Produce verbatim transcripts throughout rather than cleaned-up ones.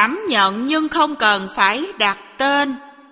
Cảm nhận nhưng không cần phải đặt tên.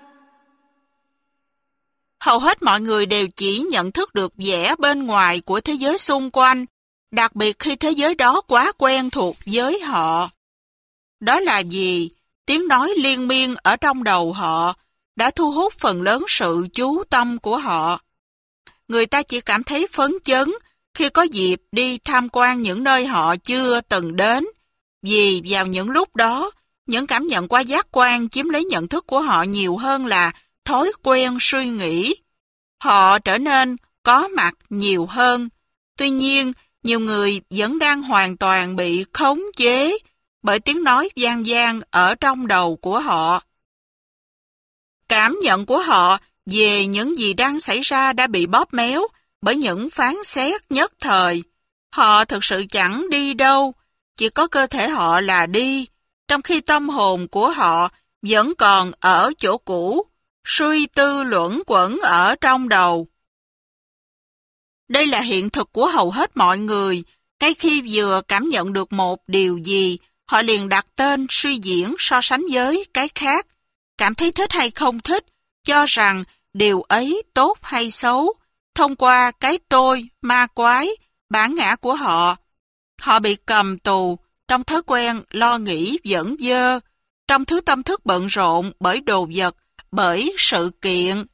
Hầu hết mọi người đều chỉ nhận thức được vẻ bên ngoài của thế giới xung quanh, đặc biệt khi thế giới đó quá quen thuộc với họ. Đó là vì tiếng nói liên miên ở trong đầu họ đã thu hút phần lớn sự chú tâm của họ. Người ta chỉ cảm thấy phấn chấn khi có dịp đi tham quan những nơi họ chưa từng đến, vì vào những lúc đó, những cảm nhận qua giác quan chiếm lấy nhận thức của họ nhiều hơn là thói quen suy nghĩ. Họ trở nên có mặt nhiều hơn. Tuy nhiên, nhiều người vẫn đang hoàn toàn bị khống chế bởi tiếng nói vang vang ở trong đầu của họ. Cảm nhận của họ về những gì đang xảy ra đã bị bóp méo bởi những phán xét nhất thời. Họ thực sự chẳng đi đâu, chỉ có cơ thể họ là đi, trong khi tâm hồn của họ vẫn còn ở chỗ cũ, suy tư luẩn quẩn ở trong đầu. Đây là hiện thực của hầu hết mọi người. Ngay khi vừa cảm nhận được một điều gì, họ liền đặt tên, suy diễn, so sánh với cái khác, cảm thấy thích hay không thích, cho rằng điều ấy tốt hay xấu, thông qua cái tôi, ma quái, bản ngã của họ. Họ bị cầm tù trong thói quen lo nghĩ vẩn vơ, trong thứ tâm thức bận rộn bởi đồ vật, bởi sự kiện.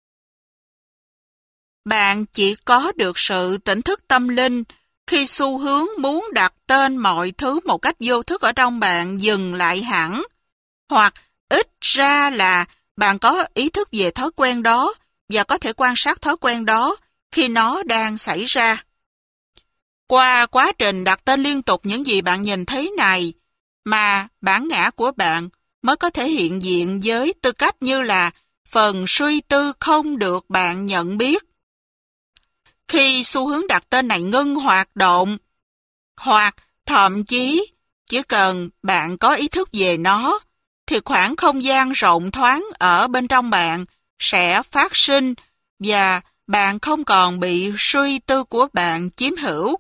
Bạn chỉ có được sự tỉnh thức tâm linh khi xu hướng muốn đặt tên mọi thứ một cách vô thức ở trong bạn dừng lại hẳn, hoặc ít ra là bạn có ý thức về thói quen đó và có thể quan sát thói quen đó khi nó đang xảy ra. Qua quá trình đặt tên liên tục những gì bạn nhìn thấy này, mà bản ngã của bạn mới có thể hiện diện với tư cách như là phần suy tư không được bạn nhận biết. Khi xu hướng đặt tên này ngưng hoạt động, hoặc thậm chí chỉ cần bạn có ý thức về nó, thì khoảng không gian rộng thoáng ở bên trong bạn sẽ phát sinh và bạn không còn bị suy tư của bạn chiếm hữu.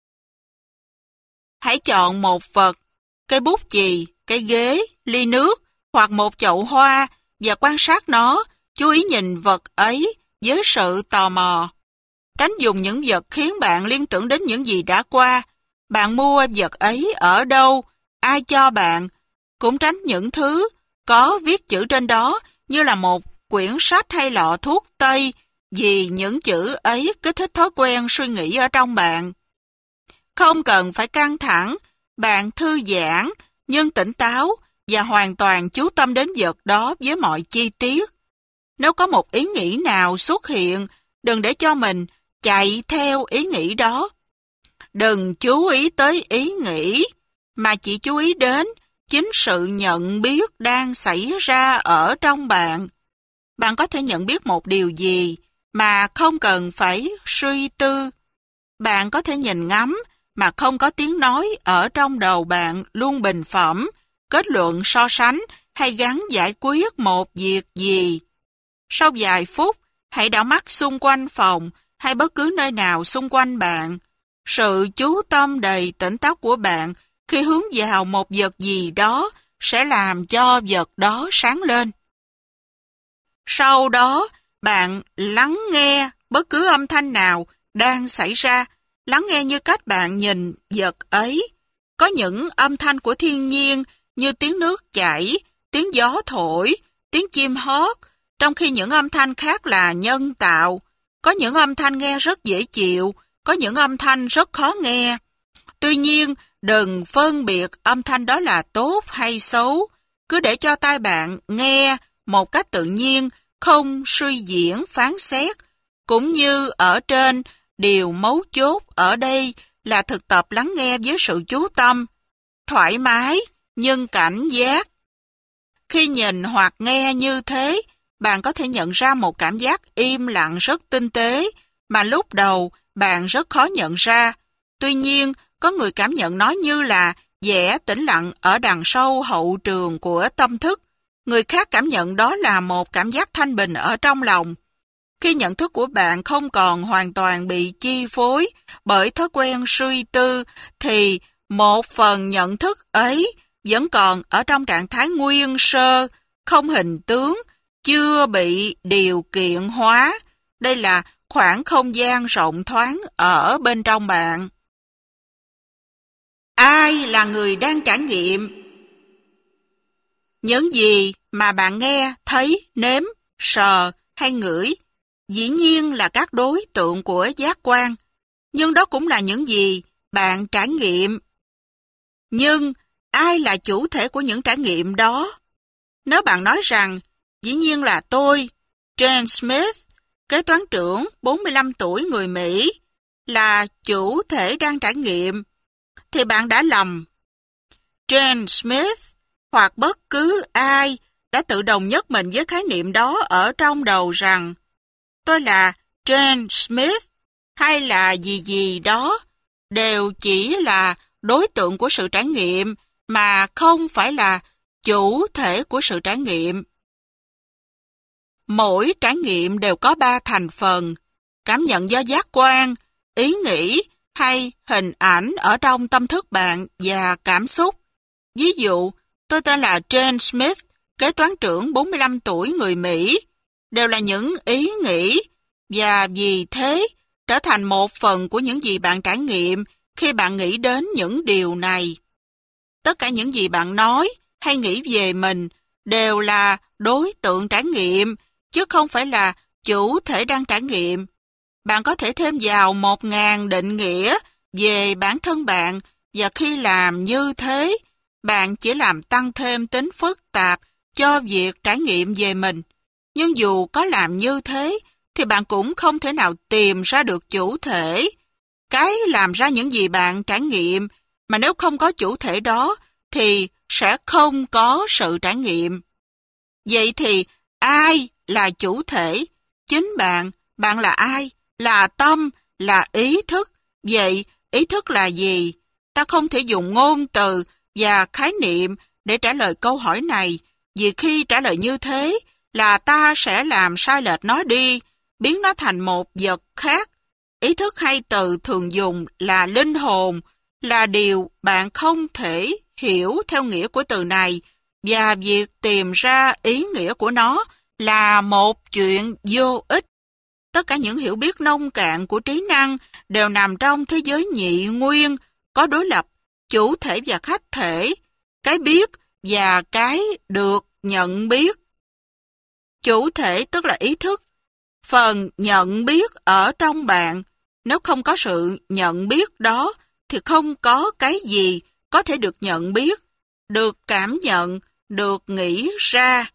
Hãy chọn một vật, cây bút chì, cây ghế, ly nước hoặc một chậu hoa và quan sát nó, chú ý nhìn vật ấy với sự tò mò. Tránh dùng những vật khiến bạn liên tưởng đến những gì đã qua. Bạn mua vật ấy ở đâu, ai cho bạn. Cũng tránh những thứ có viết chữ trên đó như là một quyển sách hay lọ thuốc tây, vì những chữ ấy kích thích thói quen suy nghĩ ở trong bạn. Không cần phải căng thẳng, bạn thư giãn, nhưng tỉnh táo và hoàn toàn chú tâm đến vật đó với mọi chi tiết. Nếu có một ý nghĩ nào xuất hiện, đừng để cho mình chạy theo ý nghĩ đó. Đừng chú ý tới ý nghĩ, mà chỉ chú ý đến chính sự nhận biết đang xảy ra ở trong bạn. Bạn có thể nhận biết một điều gì mà không cần phải suy tư. Bạn có thể nhìn ngắm mà không có tiếng nói ở trong đầu bạn luôn bình phẩm, kết luận so sánh hay gắn giải quyết một việc gì. Sau vài phút, hãy đảo mắt xung quanh phòng hay bất cứ nơi nào xung quanh bạn. Sự chú tâm đầy tỉnh táo của bạn khi hướng vào một vật gì đó sẽ làm cho vật đó sáng lên. Sau đó, bạn lắng nghe bất cứ âm thanh nào đang xảy ra, lắng nghe như cách bạn nhìn vật ấy. Có những âm thanh của thiên nhiên như tiếng nước chảy, tiếng gió thổi, tiếng chim hót, trong khi những âm thanh khác là nhân tạo. Có những âm thanh nghe rất dễ chịu, có những âm thanh rất khó nghe. Tuy nhiên, đừng phân biệt âm thanh đó là tốt hay xấu. Cứ để cho tai bạn nghe một cách tự nhiên, không suy diễn phán xét. Cũng như ở trên, điều mấu chốt ở đây là thực tập lắng nghe với sự chú tâm, thoải mái nhưng cảnh giác. Khi nhìn hoặc nghe như thế, bạn có thể nhận ra một cảm giác im lặng rất tinh tế mà lúc đầu bạn rất khó nhận ra. Tuy nhiên, có người cảm nhận nó như là vẻ tĩnh lặng ở đằng sâu hậu trường của tâm thức. Người khác cảm nhận đó là một cảm giác thanh bình ở trong lòng. Khi nhận thức của bạn không còn hoàn toàn bị chi phối bởi thói quen suy tư, thì một phần nhận thức ấy vẫn còn ở trong trạng thái nguyên sơ, không hình tướng, chưa bị điều kiện hóa. Đây là khoảng không gian rộng thoáng ở bên trong bạn. Ai là người đang trải nghiệm? Những gì mà bạn nghe, thấy, nếm, sờ hay ngửi, dĩ nhiên là các đối tượng của giác quan, nhưng đó cũng là những gì bạn trải nghiệm. Nhưng ai là chủ thể của những trải nghiệm đó? Nếu bạn nói rằng, dĩ nhiên là tôi, Jane Smith, kế toán trưởng bốn mươi lăm tuổi người Mỹ, là chủ thể đang trải nghiệm, thì bạn đã lầm. Jane Smith hoặc bất cứ ai đã tự đồng nhất mình với khái niệm đó ở trong đầu rằng tôi là Jane Smith hay là gì gì đó đều chỉ là đối tượng của sự trải nghiệm mà không phải là chủ thể của sự trải nghiệm. Mỗi trải nghiệm đều có ba thành phần: cảm nhận do giác quan, ý nghĩ hay hình ảnh ở trong tâm thức bạn và cảm xúc. Ví dụ, tôi tên là Jane Smith, kế toán trưởng bốn mươi lăm tuổi người Mỹ, đều là những ý nghĩ và vì thế trở thành một phần của những gì bạn trải nghiệm khi bạn nghĩ đến những điều này. Tất cả những gì bạn nói hay nghĩ về mình đều là đối tượng trải nghiệm, chứ không phải là chủ thể đang trải nghiệm. Bạn có thể thêm vào một ngàn định nghĩa về bản thân bạn, và khi làm như thế, bạn chỉ làm tăng thêm tính phức tạp cho việc trải nghiệm về mình. Nhưng dù có làm như thế, thì bạn cũng không thể nào tìm ra được chủ thể. Cái làm ra những gì bạn trải nghiệm, mà nếu không có chủ thể đó, thì sẽ không có sự trải nghiệm. Vậy thì ai là chủ thể? Chính bạn. Bạn là ai? Là tâm, là ý thức. Vậy ý thức là gì? Ta không thể dùng ngôn từ và khái niệm để trả lời câu hỏi này, vì khi trả lời như thế là ta sẽ làm sai lệch nó đi, biến nó thành một vật khác. Ý thức hay từ thường dùng là linh hồn, là điều bạn không thể hiểu theo nghĩa của từ này, và việc tìm ra ý nghĩa của nó là một chuyện vô ích. Tất cả những hiểu biết nông cạn của trí năng đều nằm trong thế giới nhị nguyên, có đối lập chủ thể và khách thể, cái biết và cái được nhận biết. Chủ thể tức là ý thức, phần nhận biết ở trong bạn. Nếu không có sự nhận biết đó, thì không có cái gì có thể được nhận biết, được cảm nhận, được nghĩ ra.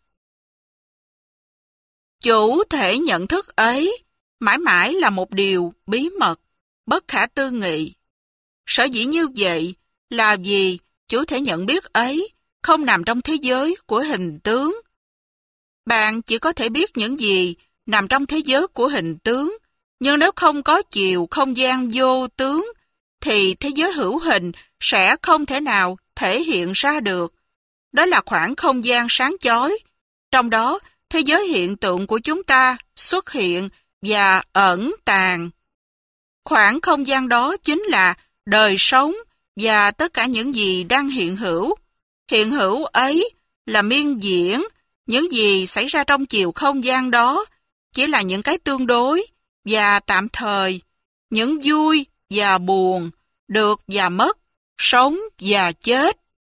Chủ thể nhận thức ấy mãi mãi là một điều bí mật, bất khả tư nghị. Sở dĩ như vậy là vì chủ thể nhận biết ấy không nằm trong thế giới của hình tướng. Bạn chỉ có thể biết những gì nằm trong thế giới của hình tướng, nhưng nếu không có chiều không gian vô tướng, thì thế giới hữu hình sẽ không thể nào thể hiện ra được. Đó là khoảng không gian sáng chói. Trong đó, thế giới hiện tượng của chúng ta xuất hiện và ẩn tàng. Khoảng không gian đó chính là đời sống và tất cả những gì đang hiện hữu. Hiện hữu ấy là miên diễn, những gì xảy ra trong chiều không gian đó chỉ là những cái tương đối và tạm thời, những vui và buồn, được và mất, sống và chết.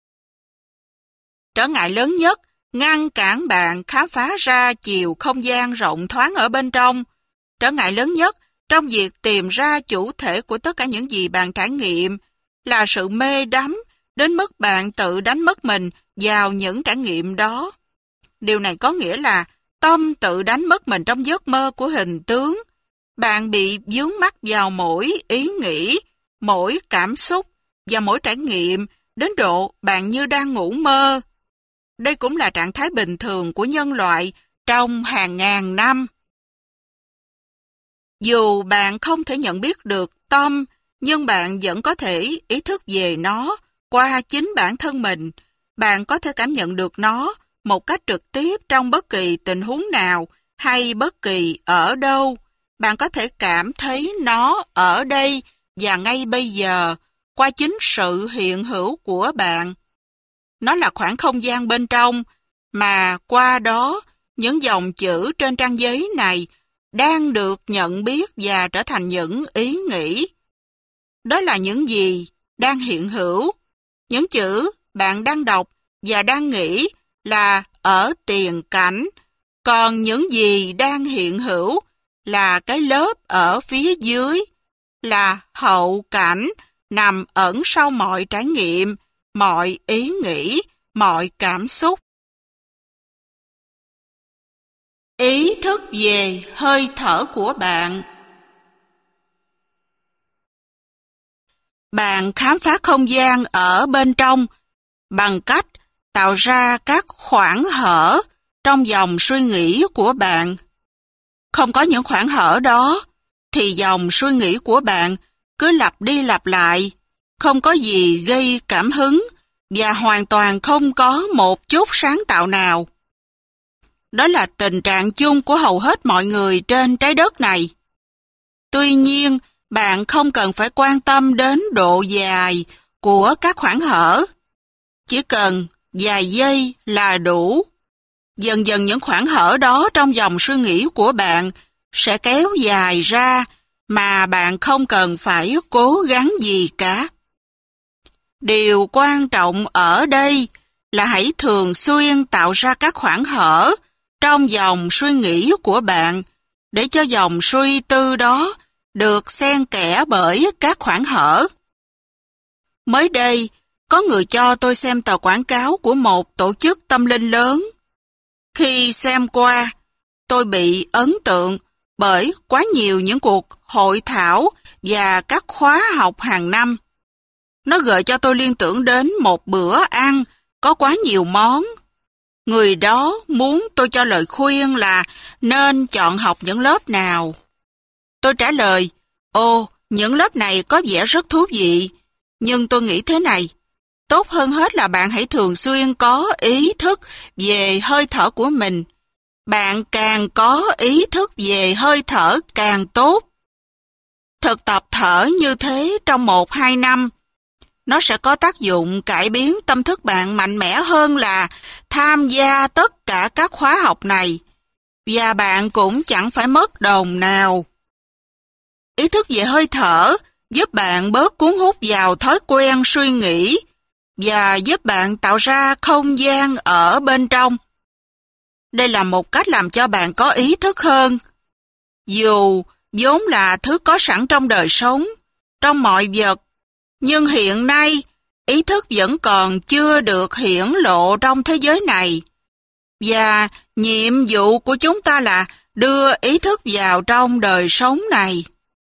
Trở ngại lớn nhất ngăn cản bạn khám phá ra chiều không gian rộng thoáng ở bên trong. Trở ngại lớn nhất trong việc tìm ra chủ thể của tất cả những gì bạn trải nghiệm là sự mê đắm đến mức bạn tự đánh mất mình vào những trải nghiệm đó. Điều này có nghĩa là tâm tự đánh mất mình trong giấc mơ của hình tướng. Bạn bị vướng mắc vào mỗi ý nghĩ, mỗi cảm xúc và mỗi trải nghiệm đến độ bạn như đang ngủ mơ. Đây cũng là trạng thái bình thường của nhân loại trong hàng ngàn năm. Dù bạn không thể nhận biết được tâm, nhưng bạn vẫn có thể ý thức về nó qua chính bản thân mình. Bạn có thể cảm nhận được nó một cách trực tiếp trong bất kỳ tình huống nào hay bất kỳ ở đâu. Bạn có thể cảm thấy nó ở đây và ngay bây giờ qua chính sự hiện hữu của bạn. Nó là khoảng không gian bên trong, mà qua đó, những dòng chữ trên trang giấy này đang được nhận biết và trở thành những ý nghĩ. Đó là những gì đang hiện hữu. Những chữ bạn đang đọc và đang nghĩ là ở tiền cảnh, còn những gì đang hiện hữu là cái lớp ở phía dưới, là hậu cảnh nằm ẩn sau mọi trải nghiệm, mọi ý nghĩ, mọi cảm xúc. Ý thức về hơi thở của bạn. Bạn khám phá không gian ở bên trong bằng cách tạo ra các khoảng hở trong dòng suy nghĩ của bạn. Không có những khoảng hở đó, thì dòng suy nghĩ của bạn cứ lặp đi lặp lại, không có gì gây cảm hứng và hoàn toàn không có một chút sáng tạo nào. Đó là tình trạng chung của hầu hết mọi người trên trái đất này. Tuy nhiên, bạn không cần phải quan tâm đến độ dài của các khoảng hở. Chỉ cần vài giây là đủ. Dần dần những khoảng hở đó trong dòng suy nghĩ của bạn sẽ kéo dài ra mà bạn không cần phải cố gắng gì cả. Điều quan trọng ở đây là hãy thường xuyên tạo ra các khoảng hở trong dòng suy nghĩ của bạn để cho dòng suy tư đó được xen kẽ bởi các khoảng hở. Mới đây, có người cho tôi xem tờ quảng cáo của một tổ chức tâm linh lớn. Khi xem qua, tôi bị ấn tượng bởi quá nhiều những cuộc hội thảo và các khóa học hàng năm. Nó gợi cho tôi liên tưởng đến một bữa ăn có quá nhiều món. Người đó muốn tôi cho lời khuyên là nên chọn học những lớp nào. Tôi trả lời, ồ, những lớp này có vẻ rất thú vị, nhưng tôi nghĩ thế này, tốt hơn hết là bạn hãy thường xuyên có ý thức về hơi thở của mình. Bạn càng có ý thức về hơi thở càng tốt. Thực tập thở như thế trong một hai năm, nó sẽ có tác dụng cải biến tâm thức bạn mạnh mẽ hơn là tham gia tất cả các khóa học này. Và bạn cũng chẳng phải mất đồng nào. Ý thức về hơi thở giúp bạn bớt cuốn hút vào thói quen suy nghĩ và giúp bạn tạo ra không gian ở bên trong. Đây là một cách làm cho bạn có ý thức hơn. Dù vốn là thứ có sẵn trong đời sống, trong mọi vật, nhưng hiện nay ý thức vẫn còn chưa được hiển lộ trong thế giới này. Và nhiệm vụ của chúng ta là đưa ý thức vào trong đời sống này.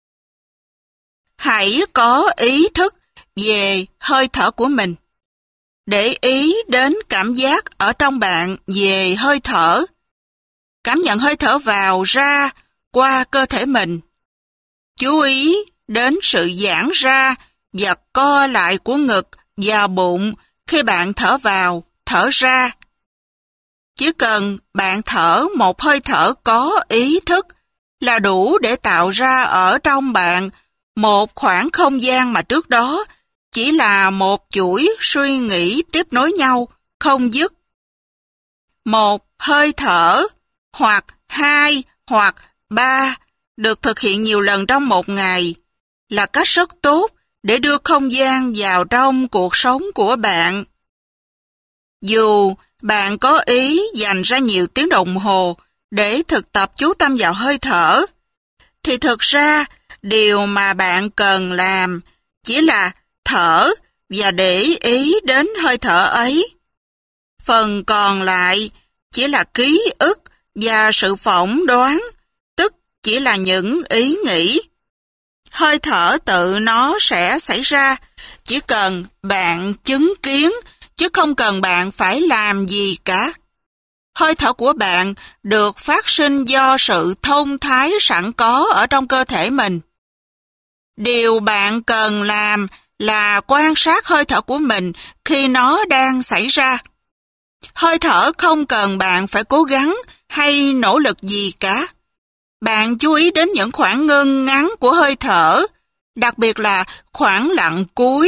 Hãy có ý thức về hơi thở của mình. Để ý đến cảm giác ở trong bạn về hơi thở. Cảm nhận hơi thở vào ra qua cơ thể mình. Chú ý đến sự giãn ra và co lại của ngực và bụng khi bạn thở vào, thở ra. Chỉ cần bạn thở một hơi thở có ý thức là đủ để tạo ra ở trong bạn một khoảng không gian mà trước đó chỉ là một chuỗi suy nghĩ tiếp nối nhau, không dứt. Một hơi thở, hoặc hai, hoặc ba, được thực hiện nhiều lần trong một ngày, là cách rất tốt để đưa không gian vào trong cuộc sống của bạn. Dù bạn có ý dành ra nhiều tiếng đồng hồ để thực tập chú tâm vào hơi thở, thì thực ra điều mà bạn cần làm chỉ là thở và để ý đến hơi thở ấy. Phần còn lại chỉ là ký ức và sự phỏng đoán, tức chỉ là những ý nghĩ. Hơi thở tự nó sẽ xảy ra, chỉ cần bạn chứng kiến, chứ không cần bạn phải làm gì cả. Hơi thở của bạn được phát sinh do sự thông thái sẵn có ở trong cơ thể mình. Điều bạn cần làm là quan sát hơi thở của mình khi nó đang xảy ra. Hơi thở không cần bạn phải cố gắng hay nỗ lực gì cả. Bạn chú ý đến những khoảng ngưng ngắn của hơi thở, đặc biệt là khoảng lặng cuối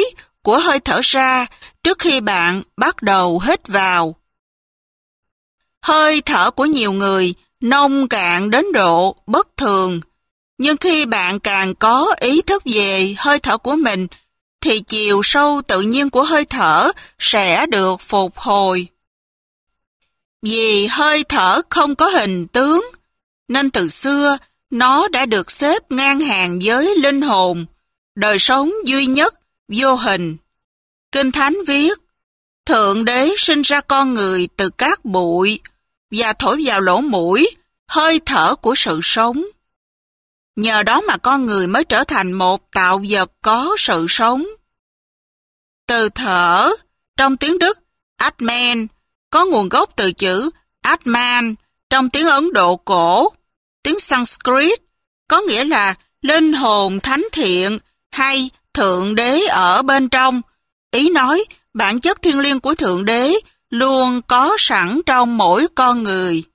của hơi thở ra trước khi bạn bắt đầu hít vào. Hơi thở của nhiều người nông cạn đến độ bất thường, nhưng khi bạn càng có ý thức về hơi thở của mình, thì chiều sâu tự nhiên của hơi thở sẽ được phục hồi. Vì hơi thở không có hình tướng, nên từ xưa nó đã được xếp ngang hàng với linh hồn, đời sống duy nhất, vô hình. Kinh Thánh viết, Thượng Đế sinh ra con người từ cát bụi và thổi vào lỗ mũi hơi thở của sự sống. Nhờ đó mà con người mới trở thành một tạo vật có sự sống. Từ thở, trong tiếng Đức, Atman, có nguồn gốc từ chữ Atman trong tiếng Ấn Độ cổ, tiếng Sanskrit, có nghĩa là linh hồn thánh thiện hay Thượng Đế ở bên trong. Ý nói, bản chất thiêng liêng của Thượng Đế luôn có sẵn trong mỗi con người.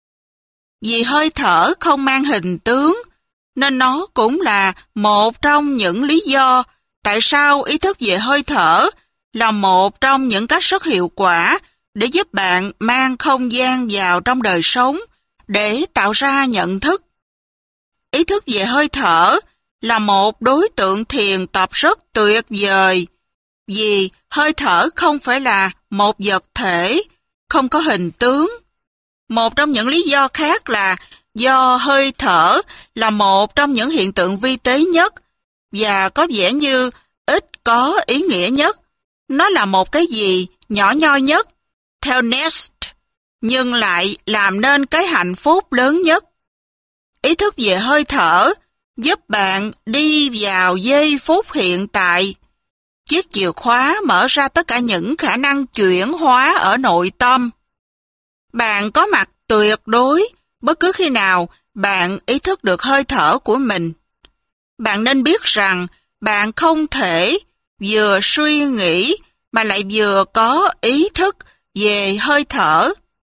Vì hơi thở không mang hình tướng, nên nó cũng là một trong những lý do tại sao ý thức về hơi thở là một trong những cách rất hiệu quả để giúp bạn mang không gian vào trong đời sống để tạo ra nhận thức. Ý thức về hơi thở là một đối tượng thiền tập rất tuyệt vời, vì hơi thở không phải là một vật thể, không có hình tướng. Một trong những lý do khác là do hơi thở là một trong những hiện tượng vi tế nhất và có vẻ như ít có ý nghĩa nhất. Nó là một cái gì nhỏ nhoi nhất, theo Nest, nhưng lại làm nên cái hạnh phúc lớn nhất. Ý thức về hơi thở giúp bạn đi vào giây phút hiện tại. Chiếc chìa khóa mở ra tất cả những khả năng chuyển hóa ở nội tâm. Bạn có mặt tuyệt đối bất cứ khi nào bạn ý thức được hơi thở của mình. Bạn nên biết rằng bạn không thể vừa suy nghĩ mà lại vừa có ý thức về hơi thở.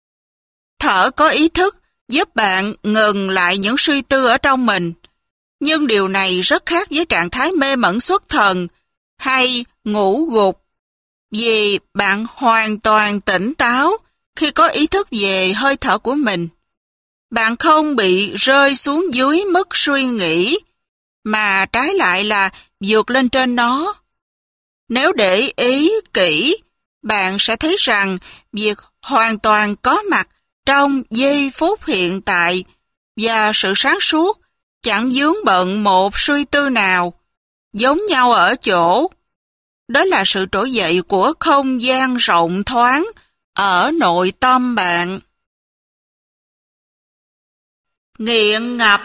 Thở có ý thức giúp bạn ngừng lại những suy tư ở trong mình. Nhưng điều này rất khác với trạng thái mê mẩn xuất thần hay ngủ gục, vì bạn hoàn toàn tỉnh táo khi có ý thức về hơi thở của mình. Bạn không bị rơi xuống dưới mức suy nghĩ, mà trái lại là vượt lên trên nó. Nếu để ý kỹ, bạn sẽ thấy rằng việc hoàn toàn có mặt trong giây phút hiện tại và sự sáng suốt chẳng vướng bận một suy tư nào, giống nhau ở chỗ. Đó là sự trỗi dậy của không gian rộng thoáng ở nội tâm bạn. Nghiện ngập.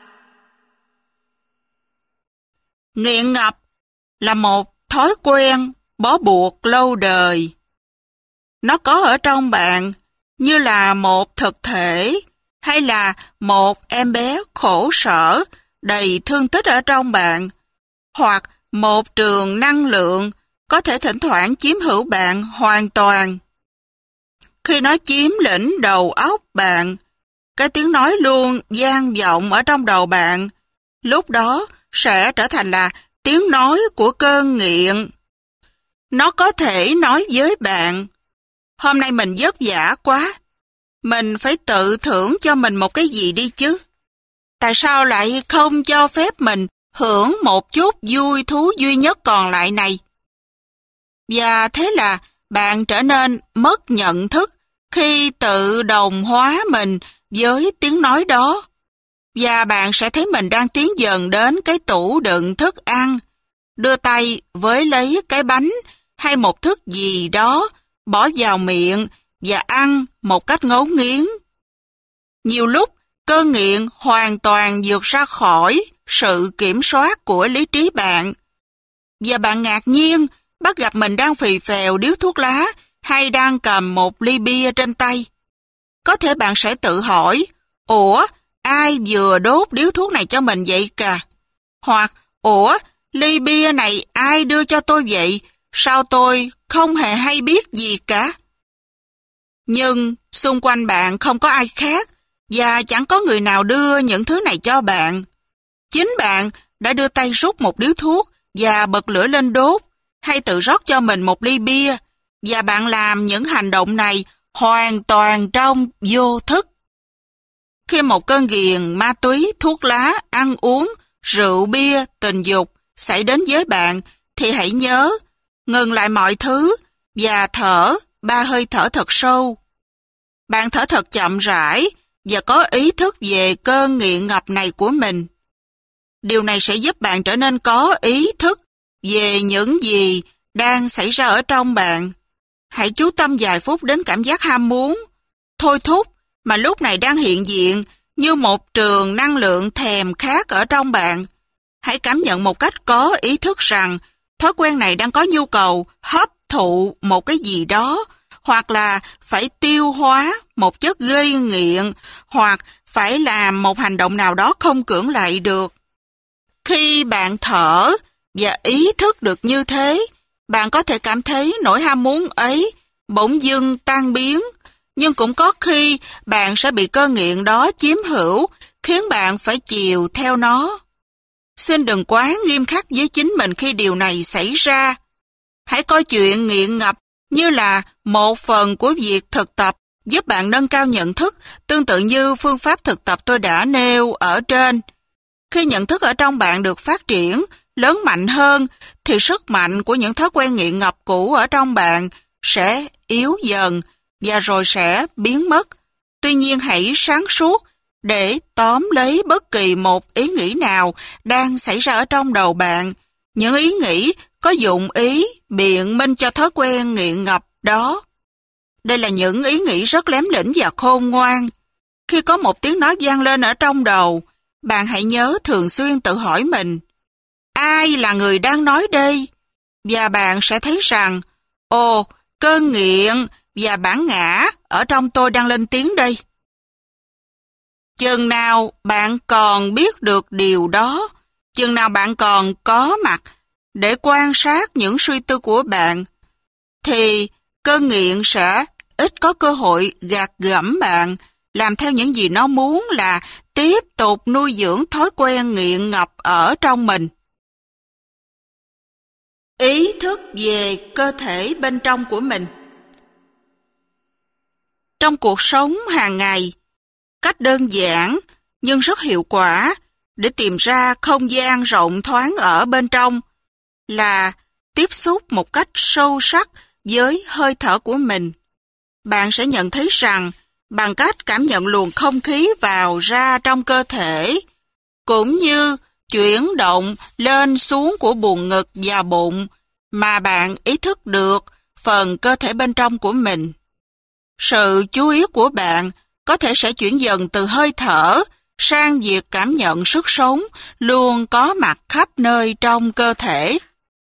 Nghiện ngập là một thói quen bó buộc lâu đời. Nó có ở trong bạn như là một thực thể hay là một em bé khổ sở đầy thương tích ở trong bạn, hoặc một trường năng lượng có thể thỉnh thoảng chiếm hữu bạn hoàn toàn. Khi nó chiếm lĩnh đầu óc bạn, cái tiếng nói luôn vang vọng ở trong đầu bạn, lúc đó sẽ trở thành là tiếng nói của cơn nghiện. Nó có thể nói với bạn, hôm nay mình vất vả quá, mình phải tự thưởng cho mình một cái gì đi chứ. Tại sao lại không cho phép mình hưởng một chút vui thú duy nhất còn lại này? Và thế là bạn trở nên mất nhận thức khi tự đồng hóa mình với tiếng nói đó. Và bạn sẽ thấy mình đang tiến dần đến cái tủ đựng thức ăn, đưa tay với lấy cái bánh hay một thức gì đó, bỏ vào miệng và ăn một cách ngấu nghiến. Nhiều lúc, cơn nghiện hoàn toàn vượt ra khỏi sự kiểm soát của lý trí bạn. Và bạn ngạc nhiên bắt gặp mình đang phì phèo điếu thuốc lá hay đang cầm một ly bia trên tay. Có thể bạn sẽ tự hỏi, ủa, ai vừa đốt điếu thuốc này cho mình vậy cả? Hoặc, ủa, ly bia này ai đưa cho tôi vậy? Sao tôi không hề hay biết gì cả? Nhưng xung quanh bạn không có ai khác và chẳng có người nào đưa những thứ này cho bạn. Chính bạn đã đưa tay rút một điếu thuốc và bật lửa lên đốt, hay tự rót cho mình một ly bia, và bạn làm những hành động này hoàn toàn trong vô thức. Khi một cơn ghiền ma túy, thuốc lá, ăn uống, rượu bia, tình dục xảy đến với bạn, thì hãy nhớ, ngừng lại mọi thứ và thở ba hơi thở thật sâu. Bạn thở thật chậm rãi và có ý thức về cơn nghiện ngập này của mình. Điều này sẽ giúp bạn trở nên có ý thức về những gì đang xảy ra ở trong bạn. Hãy chú tâm vài phút đến cảm giác ham muốn, thôi thúc mà lúc này đang hiện diện như một trường năng lượng thèm khát ở trong bạn. Hãy cảm nhận một cách có ý thức rằng thói quen này đang có nhu cầu hấp thụ một cái gì đó, hoặc là phải tiêu hóa một chất gây nghiện, hoặc phải làm một hành động nào đó không cưỡng lại được. Khi bạn thở và ý thức được như thế, bạn có thể cảm thấy nỗi ham muốn ấy bỗng dưng tan biến, nhưng cũng có khi bạn sẽ bị cơn nghiện đó chiếm hữu, khiến bạn phải chiều theo nó. Xin đừng quá nghiêm khắc với chính mình khi điều này xảy ra. Hãy coi chuyện nghiện ngập như là một phần của việc thực tập giúp bạn nâng cao nhận thức, tương tự như phương pháp thực tập tôi đã nêu ở trên. Khi nhận thức ở trong bạn được phát triển, lớn mạnh hơn, thì sức mạnh của những thói quen nghiện ngập cũ ở trong bạn sẽ yếu dần và rồi sẽ biến mất. Tuy nhiên hãy sáng suốt để tóm lấy bất kỳ một ý nghĩ nào đang xảy ra ở trong đầu bạn. Những ý nghĩ có dụng ý biện minh cho thói quen nghiện ngập đó. Đây là những ý nghĩ rất lém lĩnh và khôn ngoan. Khi có một tiếng nói vang lên ở trong đầu, bạn hãy nhớ thường xuyên tự hỏi mình, ai là người đang nói đây? Và bạn sẽ thấy rằng, ồ, cơn nghiện và bản ngã ở trong tôi đang lên tiếng đây. Chừng nào bạn còn biết được điều đó, chừng nào bạn còn có mặt để quan sát những suy tư của bạn, thì cơn nghiện sẽ ít có cơ hội gạt gẫm bạn, làm theo những gì nó muốn là tiếp tục nuôi dưỡng thói quen nghiện ngập ở trong mình. Ý thức về cơ thể bên trong của mình. Trong cuộc sống hàng ngày, cách đơn giản nhưng rất hiệu quả để tìm ra không gian rộng thoáng ở bên trong là tiếp xúc một cách sâu sắc với hơi thở của mình. Bạn sẽ nhận thấy rằng bằng cách cảm nhận luồng không khí vào ra trong cơ thể, cũng như chuyển động lên xuống của buồng ngực và bụng, mà bạn ý thức được phần cơ thể bên trong của mình. Sự chú ý của bạn có thể sẽ chuyển dần từ hơi thở sang việc cảm nhận sức sống luôn có mặt khắp nơi trong cơ thể.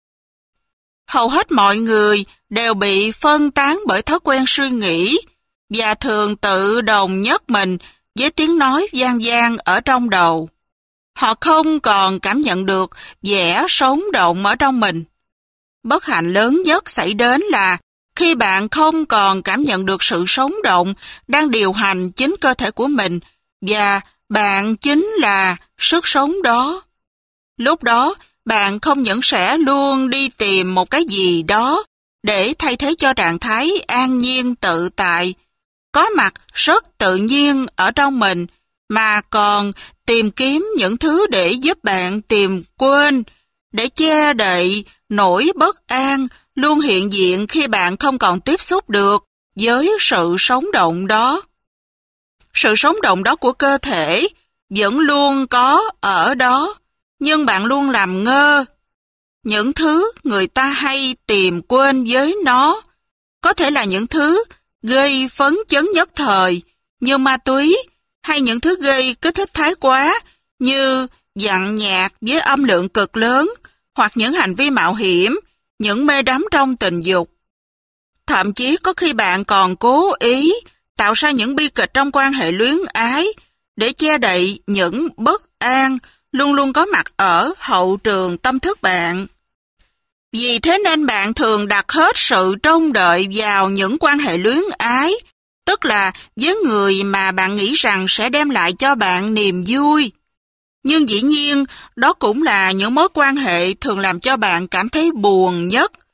Hầu hết mọi người đều bị phân tán bởi thói quen suy nghĩ và thường tự đồng nhất mình với tiếng nói vang vang ở trong đầu. Họ không còn cảm nhận được vẻ sống động ở trong mình. Bất hạnh lớn nhất xảy đến là khi bạn không còn cảm nhận được sự sống động đang điều hành chính cơ thể của mình, và bạn chính là sức sống đó. Lúc đó, bạn không những sẽ luôn đi tìm một cái gì đó để thay thế cho trạng thái an nhiên tự tại, có mặt rất tự nhiên ở trong mình, mà còn tìm kiếm những thứ để giúp bạn tìm quên, để che đậy nỗi bất an luôn hiện diện khi bạn không còn tiếp xúc được với sự sống động đó. Sự sống động đó của cơ thể vẫn luôn có ở đó, nhưng bạn luôn làm ngơ. Những thứ người ta hay tìm quên với nó có thể là những thứ gây phấn chấn nhất thời như ma túy, hay những thứ gây kích thích thái quá như dặn nhạc với âm lượng cực lớn, hoặc những hành vi mạo hiểm, những mê đắm trong tình dục. Thậm chí có khi bạn còn cố ý tạo ra những bi kịch trong quan hệ luyến ái để che đậy những bất an luôn luôn có mặt ở hậu trường tâm thức bạn. Vì thế nên bạn thường đặt hết sự trông đợi vào những quan hệ luyến ái, tức là với người mà bạn nghĩ rằng sẽ đem lại cho bạn niềm vui. Nhưng dĩ nhiên, đó cũng là những mối quan hệ thường làm cho bạn cảm thấy buồn nhất.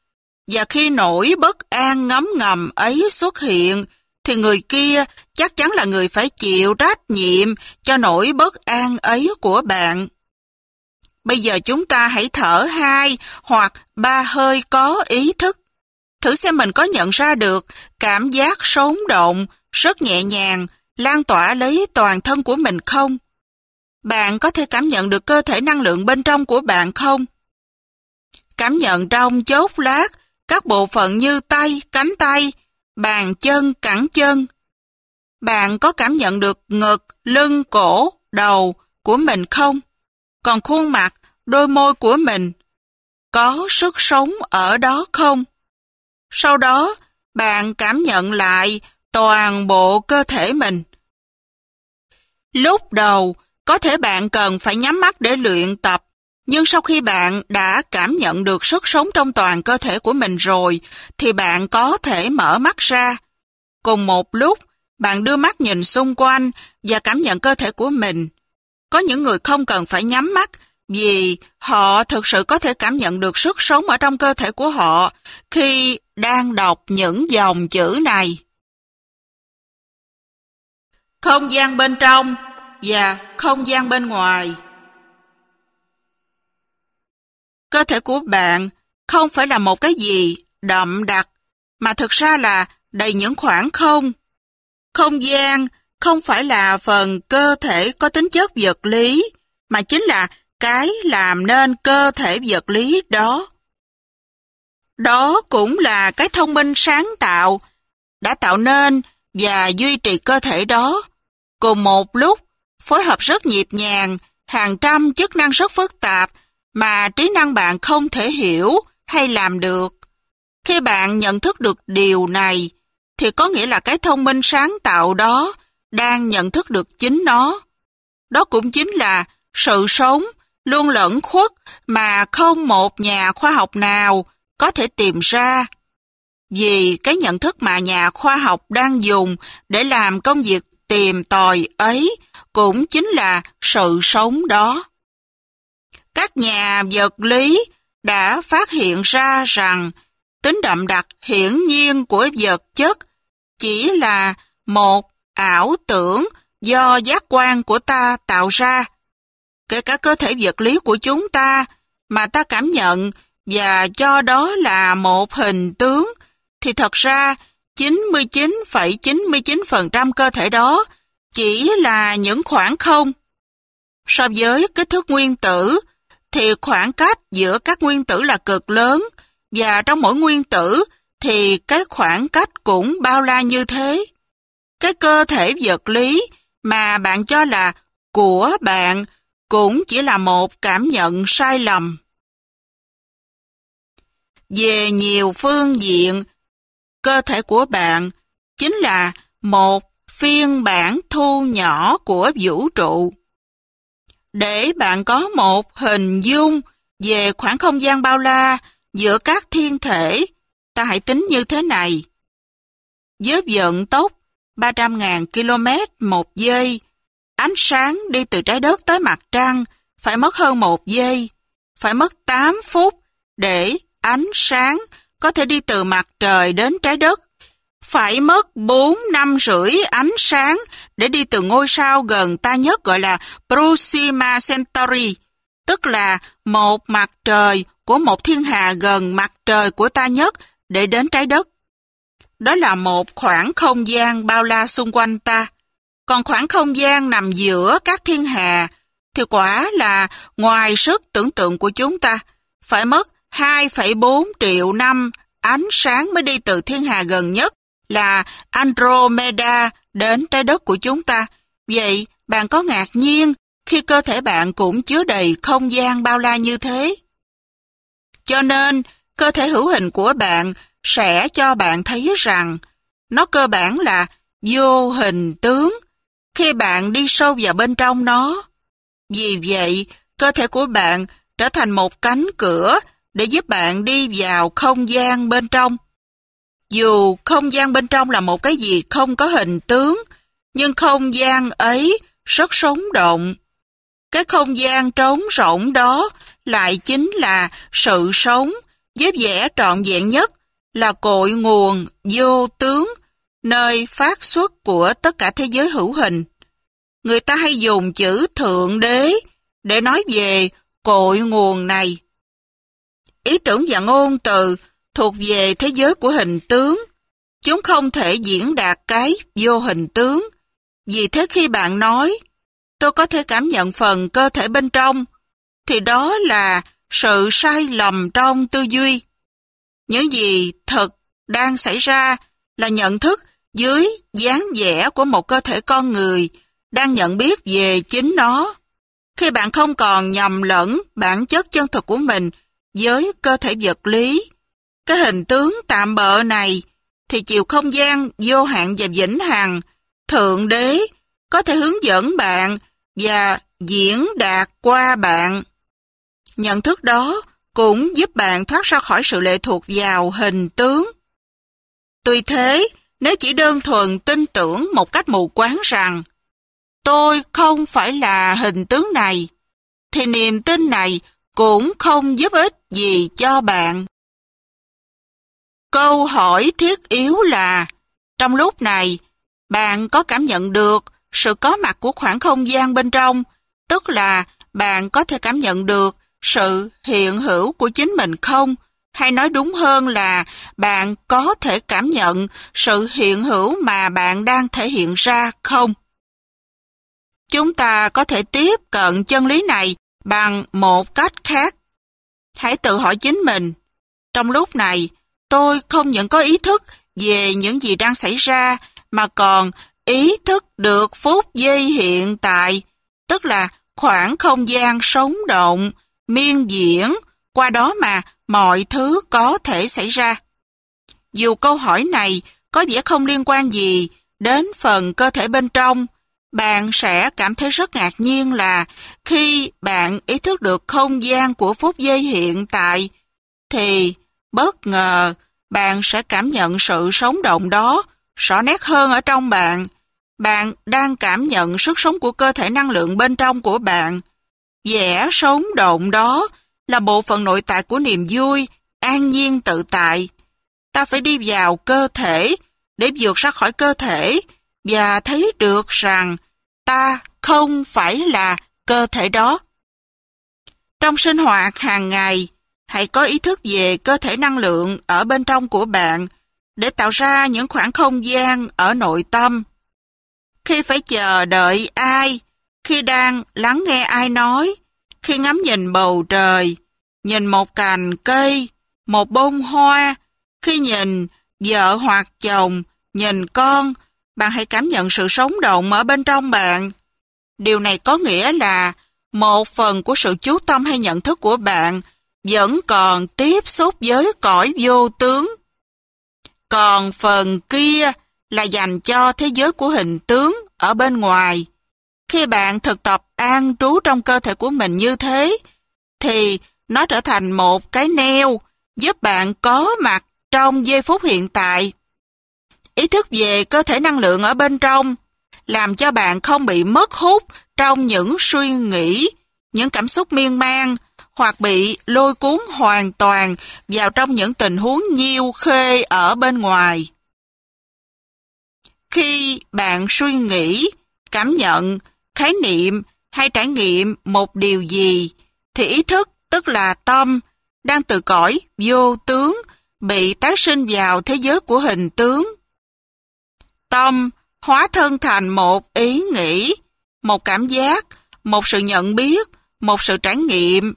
Và khi nỗi bất an ngấm ngầm ấy xuất hiện, thì người kia chắc chắn là người phải chịu trách nhiệm cho nỗi bất an ấy của bạn. Bây giờ chúng ta hãy thở hai hoặc ba hơi có ý thức. Thử xem mình có nhận ra được cảm giác sống động, rất nhẹ nhàng, lan tỏa lấy toàn thân của mình không? Bạn có thể cảm nhận được cơ thể năng lượng bên trong của bạn không? Cảm nhận trong chốc lát các bộ phận như tay, cánh tay, bàn chân, cẳng chân. Bạn có cảm nhận được ngực, lưng, cổ, đầu của mình không? Còn khuôn mặt, đôi môi của mình, có sức sống ở đó không? Sau đó, bạn cảm nhận lại toàn bộ cơ thể mình. Lúc đầu, có thể bạn cần phải nhắm mắt để luyện tập, nhưng sau khi bạn đã cảm nhận được sức sống trong toàn cơ thể của mình rồi, thì bạn có thể mở mắt ra. Cùng một lúc, bạn đưa mắt nhìn xung quanh và cảm nhận cơ thể của mình. Có những người không cần phải nhắm mắt, vì họ thực sự có thể cảm nhận được sức sống ở trong cơ thể của họ khi đang đọc những dòng chữ này. Không gian bên trong và không gian bên ngoài. Cơ thể của bạn không phải là một cái gì đậm đặc, mà thực ra là đầy những khoảng không. Không gian không phải là phần cơ thể có tính chất vật lý, mà chính là cái làm nên cơ thể vật lý đó. Đó cũng là cái thông minh sáng tạo, đã tạo nên và duy trì cơ thể đó. Cùng một lúc, phối hợp rất nhịp nhàng, hàng trăm chức năng rất phức tạp mà trí năng bạn không thể hiểu hay làm được. Khi bạn nhận thức được điều này, thì có nghĩa là cái thông minh sáng tạo đó đang nhận thức được chính nó. Đó cũng chính là sự sống luôn lẫn khuất mà không một nhà khoa học nào có thể tìm ra. Vì cái nhận thức mà nhà khoa học đang dùng để làm công việc tìm tòi ấy cũng chính là sự sống đó. Các nhà vật lý đã phát hiện ra rằng tính đậm đặc hiển nhiên của vật chất chỉ là một ảo tưởng do giác quan của ta tạo ra. Kể cả cơ thể vật lý của chúng ta mà ta cảm nhận và cho đó là một hình tướng, thì thật ra chín mươi chín phẩy chín mươi chín phần trăm cơ thể đó chỉ là những khoảng không. So với kích thước nguyên tử, thì khoảng cách giữa các nguyên tử là cực lớn, và trong mỗi nguyên tử thì cái khoảng cách cũng bao la như thế. Cái cơ thể vật lý mà bạn cho là của bạn cũng chỉ là một cảm nhận sai lầm. Về nhiều phương diện, cơ thể của bạn chính là một phiên bản thu nhỏ của vũ trụ. Để bạn có một hình dung về khoảng không gian bao la giữa các thiên thể, ta hãy tính như thế này. Với vận tốc ba trăm nghìn ki lô mét một giây, ánh sáng đi từ trái đất tới mặt trăng phải mất hơn một giây, phải mất tám phút để ánh sáng có thể đi từ mặt trời đến trái đất, phải mất bốn năm rưỡi ánh sáng để đi từ ngôi sao gần ta nhất gọi là Proxima Centauri, tức là một mặt trời của một thiên hà gần mặt trời của ta nhất để đến trái đất. Đó là một khoảng không gian bao la xung quanh ta. Còn khoảng không gian nằm giữa các thiên hà thì quả là ngoài sức tưởng tượng của chúng ta, phải mất hai phẩy bốn triệu năm ánh sáng mới đi từ thiên hà gần nhất là Andromeda đến trái đất của chúng ta. Vậy bạn có ngạc nhiên khi cơ thể bạn cũng chứa đầy không gian bao la như thế? Cho nên, cơ thể hữu hình của bạn sẽ cho bạn thấy rằng nó cơ bản là vô hình tướng khi bạn đi sâu vào bên trong nó. Vì vậy, cơ thể của bạn trở thành một cánh cửa để giúp bạn đi vào không gian bên trong. Dù không gian bên trong là một cái gì không có hình tướng, nhưng không gian ấy rất sống động. Cái không gian trống rỗng đó lại chính là sự sống với vẻ trọn vẹn nhất là cội nguồn vô tướng, nơi phát xuất của tất cả thế giới hữu hình. Người ta hay dùng chữ Thượng Đế để nói về cội nguồn này. Ý tưởng và ngôn từ thuộc về thế giới của hình tướng. Chúng không thể diễn đạt cái vô hình tướng. Vì thế khi bạn nói, tôi có thể cảm nhận phần cơ thể bên trong, thì đó là sự sai lầm trong tư duy. Những gì thật đang xảy ra là nhận thức dưới dáng vẻ của một cơ thể con người đang nhận biết về chính nó. Khi bạn không còn nhầm lẫn bản chất chân thực của mình với cơ thể vật lý, cái hình tướng tạm bợ này, thì chiều không gian vô hạn và vĩnh hằng, Thượng Đế có thể hướng dẫn bạn và diễn đạt qua bạn. Nhận thức đó cũng giúp bạn thoát ra khỏi sự lệ thuộc vào hình tướng. Tuy thế, nếu chỉ đơn thuần tin tưởng một cách mù quáng rằng tôi không phải là hình tướng này, thì niềm tin này cũng không giúp ích gì cho bạn. Câu hỏi thiết yếu là, trong lúc này, bạn có cảm nhận được sự có mặt của khoảng không gian bên trong, tức là bạn có thể cảm nhận được sự hiện hữu của chính mình không? Hay nói đúng hơn là bạn có thể cảm nhận sự hiện hữu mà bạn đang thể hiện ra không? Chúng ta có thể tiếp cận chân lý này bằng một cách khác. Hãy tự hỏi chính mình, trong lúc này, tôi không những có ý thức về những gì đang xảy ra, mà còn ý thức được phút giây hiện tại, tức là khoảng không gian sống động, miên diễn, qua đó mà mọi thứ có thể xảy ra. Dù câu hỏi này có vẻ không liên quan gì đến phần cơ thể bên trong, bạn sẽ cảm thấy rất ngạc nhiên là khi bạn ý thức được không gian của phút giây hiện tại, thì bất ngờ bạn sẽ cảm nhận sự sống động đó rõ nét hơn ở trong bạn. Bạn đang cảm nhận sức sống của cơ thể năng lượng bên trong của bạn. Vẻ sống động đó là bộ phận nội tại của niềm vui, an nhiên tự tại. Ta phải đi vào cơ thể để vượt ra khỏi cơ thể và thấy được rằng ta không phải là cơ thể đó. Trong sinh hoạt hàng ngày, hãy có ý thức về cơ thể năng lượng ở bên trong của bạn để tạo ra những khoảng không gian ở nội tâm. Khi phải chờ đợi ai, khi đang lắng nghe ai nói, khi ngắm nhìn bầu trời, nhìn một cành cây, một bông hoa, khi nhìn vợ hoặc chồng, nhìn con, bạn hãy cảm nhận sự sống động ở bên trong bạn. Điều này có nghĩa là một phần của sự chú tâm hay nhận thức của bạn vẫn còn tiếp xúc với cõi vô tướng. Còn phần kia là dành cho thế giới của hình tướng ở bên ngoài. Khi bạn thực tập an trú trong cơ thể của mình như thế, thì nó trở thành một cái neo giúp bạn có mặt trong giây phút hiện tại. Ý thức về cơ thể năng lượng ở bên trong làm cho bạn không bị mất hút trong những suy nghĩ, những cảm xúc miên man, hoặc bị lôi cuốn hoàn toàn vào trong những tình huống nhiêu khê ở bên ngoài. Khi bạn suy nghĩ, cảm nhận, khái niệm hay trải nghiệm một điều gì, thì ý thức, tức là tâm, đang từ cõi vô tướng, bị tái sinh vào thế giới của hình tướng. Tâm hóa thân thành một ý nghĩ, một cảm giác, một sự nhận biết, một sự trải nghiệm.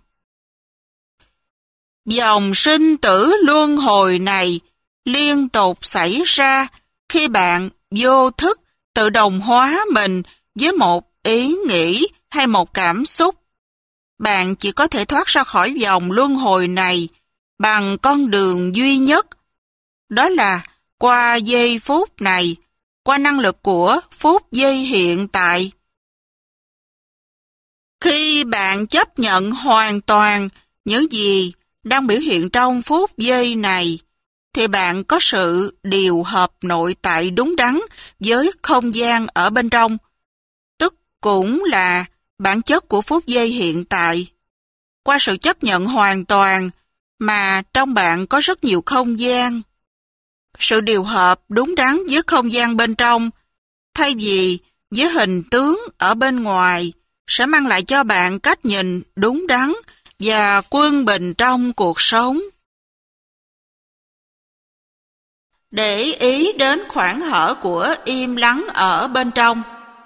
Dòng sinh tử luân hồi này liên tục xảy ra khi bạn vô thức tự đồng hóa mình với một ý nghĩ hay một cảm xúc. Bạn chỉ có thể thoát ra khỏi vòng luân hồi này bằng con đường duy nhất. Đó là qua giây phút này, qua năng lực của phút giây hiện tại. Khi bạn chấp nhận hoàn toàn những gì đang biểu hiện trong phút giây này, thì bạn có sự điều hợp nội tại đúng đắn với không gian ở bên trong, tức cũng là bản chất của phút giây hiện tại. Qua sự chấp nhận hoàn toàn mà trong bạn có rất nhiều không gian. Sự điều hợp đúng đắn với không gian bên trong, thay vì với hình tướng ở bên ngoài, sẽ mang lại cho bạn cách nhìn đúng đắn và quân bình trong cuộc sống. Để ý đến khoảng hở của im lắng ở bên trong.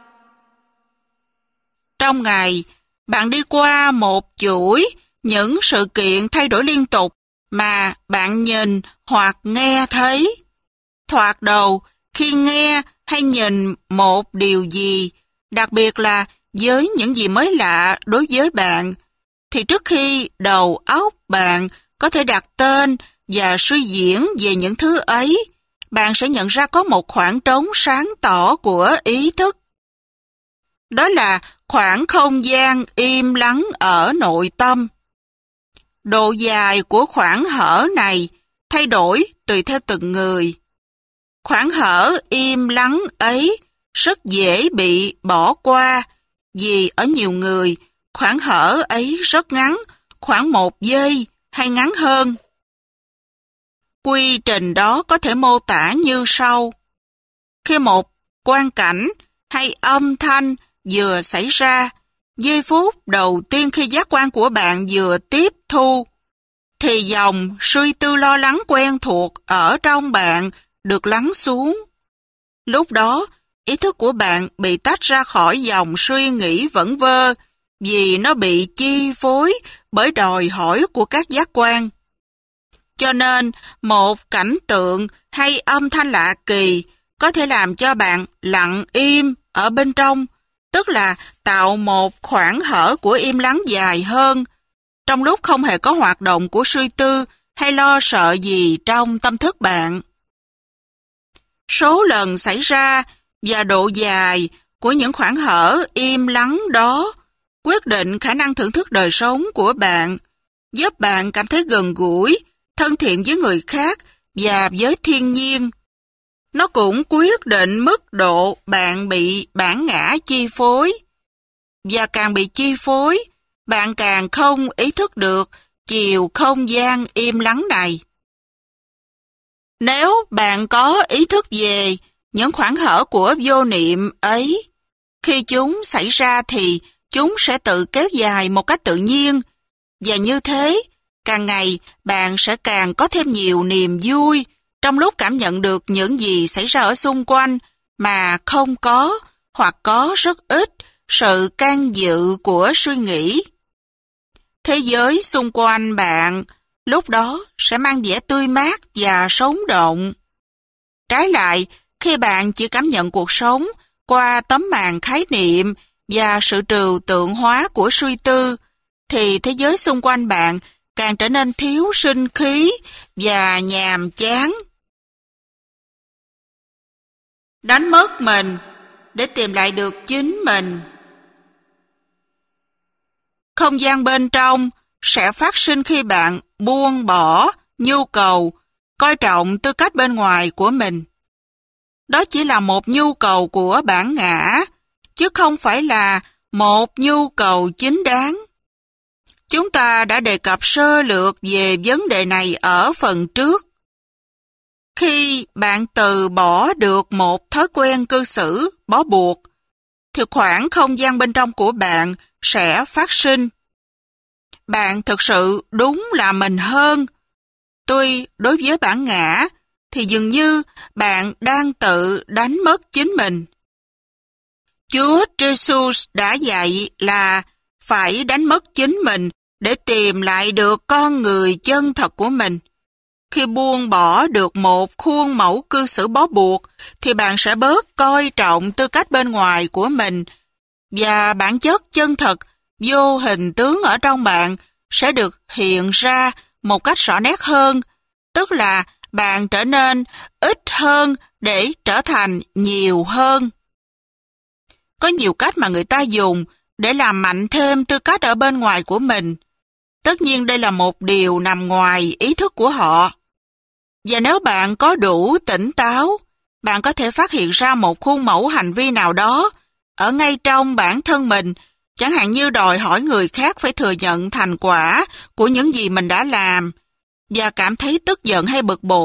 Trong ngày, bạn đi qua một chuỗi những sự kiện thay đổi liên tục mà bạn nhìn hoặc nghe thấy. Thoạt đầu, khi nghe hay nhìn một điều gì, đặc biệt là với những gì mới lạ đối với bạn, thì trước khi đầu óc bạn có thể đặt tên và suy diễn về những thứ ấy, bạn sẽ nhận ra có một khoảng trống sáng tỏ của ý thức. Đó là khoảng không gian im lắng ở nội tâm. Độ dài của khoảng hở này thay đổi tùy theo từng người. Khoảng hở im lắng ấy rất dễ bị bỏ qua vì ở nhiều người, khoảng hở ấy rất ngắn, khoảng một giây hay ngắn hơn. Quy trình đó có thể mô tả như sau. Khi một quang cảnh hay âm thanh vừa xảy ra, giây phút đầu tiên khi giác quan của bạn vừa tiếp thu, thì dòng suy tư lo lắng quen thuộc ở trong bạn được lắng xuống. Lúc đó, ý thức của bạn bị tách ra khỏi dòng suy nghĩ vẩn vơ vì nó bị chi phối bởi đòi hỏi của các giác quan. Cho nên, một cảnh tượng hay âm thanh lạ kỳ có thể làm cho bạn lặng im ở bên trong, tức là tạo một khoảng hở của im lắng dài hơn, trong lúc không hề có hoạt động của suy tư hay lo sợ gì trong tâm thức bạn. Số lần xảy ra và độ dài của những khoảng hở im lắng đó quyết định khả năng thưởng thức đời sống của bạn, giúp bạn cảm thấy gần gũi, thân thiện với người khác và với thiên nhiên. Nó cũng quyết định mức độ bạn bị bản ngã chi phối. Và càng bị chi phối, bạn càng không ý thức được chiều không gian im lắng này. Nếu bạn có ý thức về những khoảng hở của vô niệm ấy, khi chúng xảy ra thì chúng sẽ tự kéo dài một cách tự nhiên, và như thế, càng ngày bạn sẽ càng có thêm nhiều niềm vui trong lúc cảm nhận được những gì xảy ra ở xung quanh mà không có hoặc có rất ít sự can dự của suy nghĩ. Thế giới xung quanh bạn lúc đó sẽ mang vẻ tươi mát và sống động. Trái lại, khi bạn chỉ cảm nhận cuộc sống qua tấm màn khái niệm và sự trừu tượng hóa của suy tư, thì thế giới xung quanh bạn càng trở nên thiếu sinh khí và nhàm chán. Đánh mất mình để tìm lại được chính mình. Không gian bên trong sẽ phát sinh khi bạn buông bỏ nhu cầu, coi trọng tư cách bên ngoài của mình. Đó chỉ là một nhu cầu của bản ngã, chứ không phải là một nhu cầu chính đáng. Chúng ta đã đề cập sơ lược về vấn đề này ở phần trước. Khi bạn từ bỏ được một thói quen cư xử bó buộc, thì khoảng không gian bên trong của bạn sẽ phát sinh. Bạn thực sự đúng là mình hơn. Tuy đối với bản ngã, thì dường như bạn đang tự đánh mất chính mình. Chúa Jesus đã dạy là phải đánh mất chính mình để tìm lại được con người chân thật của mình. Khi buông bỏ được một khuôn mẫu cư xử bó buộc, thì bạn sẽ bớt coi trọng tư cách bên ngoài của mình, và bản chất chân thật, vô hình tướng ở trong bạn sẽ được hiện ra một cách rõ nét hơn, tức là bạn trở nên ít hơn để trở thành nhiều hơn. Có nhiều cách mà người ta dùng để làm mạnh thêm tư cách ở bên ngoài của mình. Tất nhiên đây là một điều nằm ngoài ý thức của họ. Và nếu bạn có đủ tỉnh táo, bạn có thể phát hiện ra một khuôn mẫu hành vi nào đó ở ngay trong bản thân mình, chẳng hạn như đòi hỏi người khác phải thừa nhận thành quả của những gì mình đã làm, và cảm thấy tức giận hay bực bội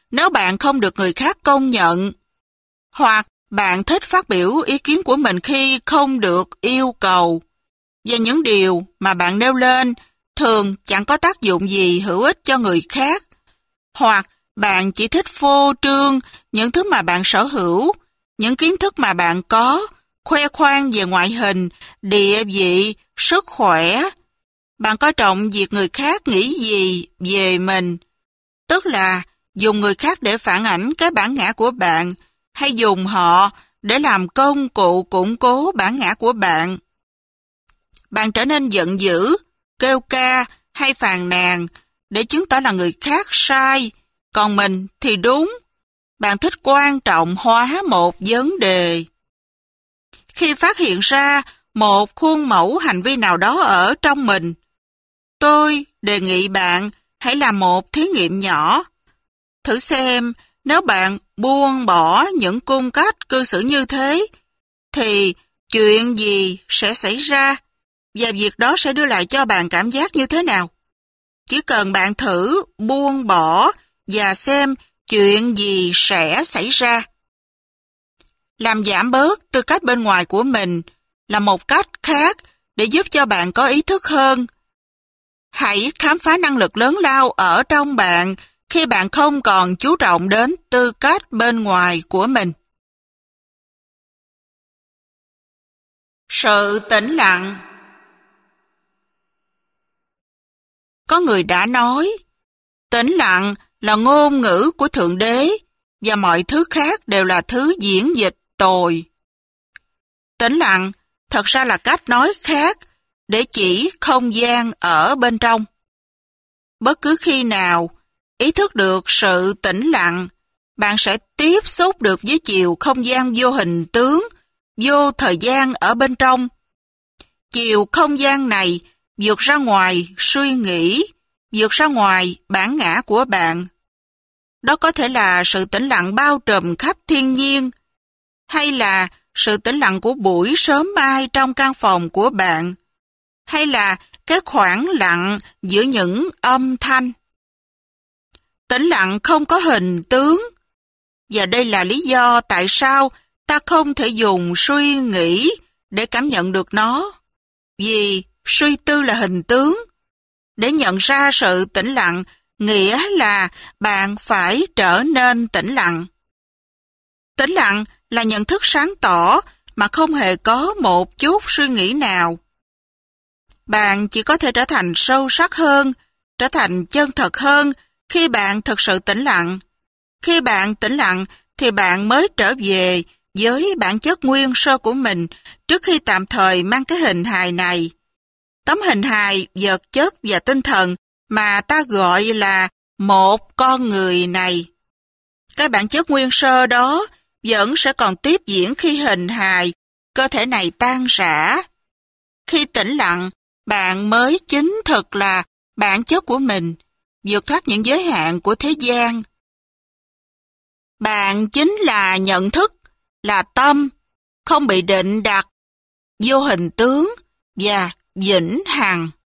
nếu bạn không được người khác công nhận. Hoặc bạn thích phát biểu ý kiến của mình khi không được yêu cầu. Và những điều mà bạn nêu lên thường chẳng có tác dụng gì hữu ích cho người khác. Hoặc bạn chỉ thích phô trương những thứ mà bạn sở hữu, những kiến thức mà bạn có, khoe khoang về ngoại hình, địa vị, sức khỏe. Bạn coi trọng việc người khác nghĩ gì về mình, tức là dùng người khác để phản ảnh cái bản ngã của bạn, hay dùng họ để làm công cụ củng cố bản ngã của bạn. Bạn trở nên giận dữ, kêu ca hay phàn nàn để chứng tỏ là người khác sai, còn mình thì đúng. Bạn thích quan trọng hóa một vấn đề. Khi phát hiện ra một khuôn mẫu hành vi nào đó ở trong mình, tôi đề nghị bạn hãy làm một thí nghiệm nhỏ. Thử xem nếu bạn buông bỏ những cung cách cư xử như thế, thì chuyện gì sẽ xảy ra, và việc đó sẽ đưa lại cho bạn cảm giác như thế nào. Chỉ cần bạn thử buông bỏ và xem chuyện gì sẽ xảy ra. Làm giảm bớt tư cách bên ngoài của mình là một cách khác để giúp cho bạn có ý thức hơn. Hãy khám phá năng lực lớn lao ở trong bạn khi bạn không còn chú trọng đến tư cách bên ngoài của mình. Sự tĩnh lặng. Có người đã nói, tĩnh lặng là ngôn ngữ của Thượng Đế và mọi thứ khác đều là thứ diễn dịch tồi. Tĩnh lặng thật ra là cách nói khác để chỉ không gian ở bên trong. Bất cứ khi nào ý thức được sự tĩnh lặng, bạn sẽ tiếp xúc được với chiều không gian vô hình tướng, vô thời gian ở bên trong. Chiều không gian này vượt ra ngoài suy nghĩ, vượt ra ngoài bản ngã của bạn. Đó có thể là sự tĩnh lặng bao trùm khắp thiên nhiên, hay là sự tĩnh lặng của buổi sớm mai trong căn phòng của bạn, hay là cái khoảng lặng giữa những âm thanh. Tĩnh lặng không có hình tướng, và đây là lý do tại sao ta không thể dùng suy nghĩ để cảm nhận được nó, vì suy tư là hình tướng. Để nhận ra sự tĩnh lặng, nghĩa là bạn phải trở nên tĩnh lặng. Tĩnh lặng là nhận thức sáng tỏ mà không hề có một chút suy nghĩ nào. Bạn chỉ có thể trở thành sâu sắc hơn, trở thành chân thật hơn khi bạn thực sự tĩnh lặng. Khi bạn tĩnh lặng thì bạn mới trở về với bản chất nguyên sơ của mình trước khi tạm thời mang cái hình hài này. Tấm hình hài vật chất và tinh thần mà ta gọi là một con người này. Cái bản chất nguyên sơ đó vẫn sẽ còn tiếp diễn khi hình hài, cơ thể này tan rã. Khi tĩnh lặng, bạn mới chính thực là bản chất của mình, vượt thoát những giới hạn của thế gian. Bạn chính là nhận thức, là tâm, không bị định đặt, vô hình tướng và vĩnh hằng.